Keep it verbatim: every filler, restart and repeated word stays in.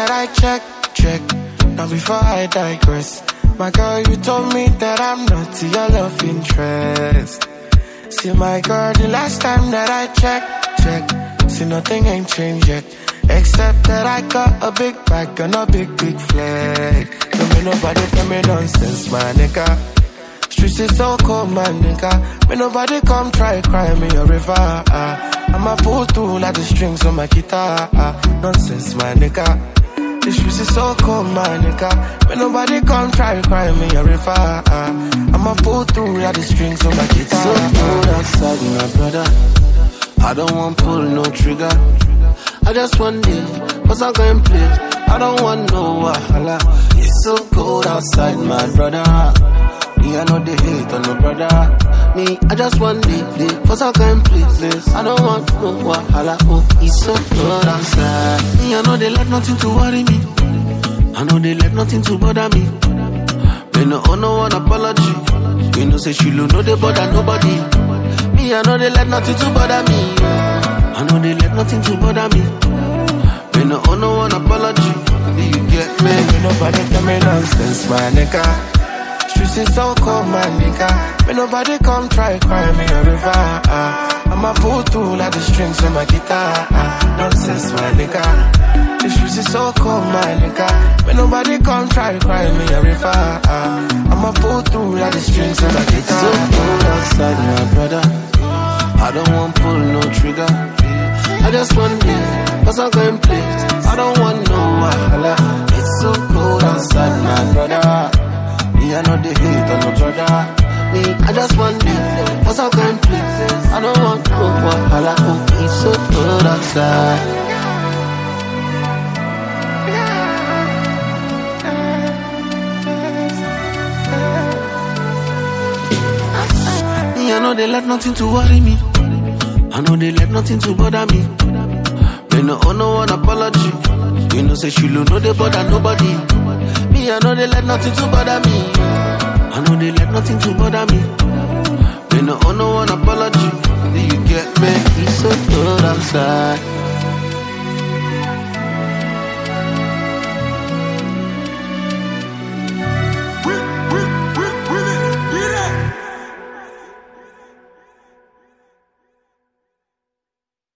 that I check, check. Now before I digress, my girl, you told me that I'm not your love interest. See my girl, the last time that I checked, check. See nothing ain't changed yet, except that I got a big bag and a big, big flag. Don't make nobody tell me nonsense, my nigga. Streets is so cold, my nigga. Make nobody come try cry me a river. Uh. I'ma pull through like the strings on my guitar. Uh. Nonsense, my nigga. The streets is so cold, my nigga. Make nobody come try cry me a river. Uh. I'ma pull through like the strings on my guitar. So cold outside, my brother. I don't want pull no trigger. I just want it, cause I'm going play. I don't want no wahala. It's so cold outside, my brother. Me, I know they hate on no brother. Me, I just want it, cause I can't please. I don't want no wahala. Oh, it's so cold outside. Me, I know they let nothing to worry me. I know they let nothing to bother me. They no owe no one apology. You know say she know they bother nobody. Me, I know they let nothing to bother me. I know they let nothing to bother me. They no owe no one apology. Do you get me? Ain't nobody tell me nonsense, my nigga. Streets is so cold, my nigga. May nobody come try cry me a river. Uh. I'ma pull through like the strings on my guitar. Uh. Nonsense, my nigga. The streets is so cold, my nigga. May nobody come try cry me a river. Uh. I'ma pull through like the strings on my guitar. So cold outside, my brother. I don't want pull no trigger. I just want it, cause I'm going play. I don't want no wahala. It's so cold outside, my brother. Me, I know they hate on no brother. Me, I just want it, cause I'm going play. I don't want no wahala. Oh, it's so cold outside. I know they let nothing to worry me. I know they let nothing to bother me. They no owe no one apology. You know say she know they bother nobody. Me, I know they let nothing to bother me. I know they let nothing to bother me. They no owe no one apology. Do you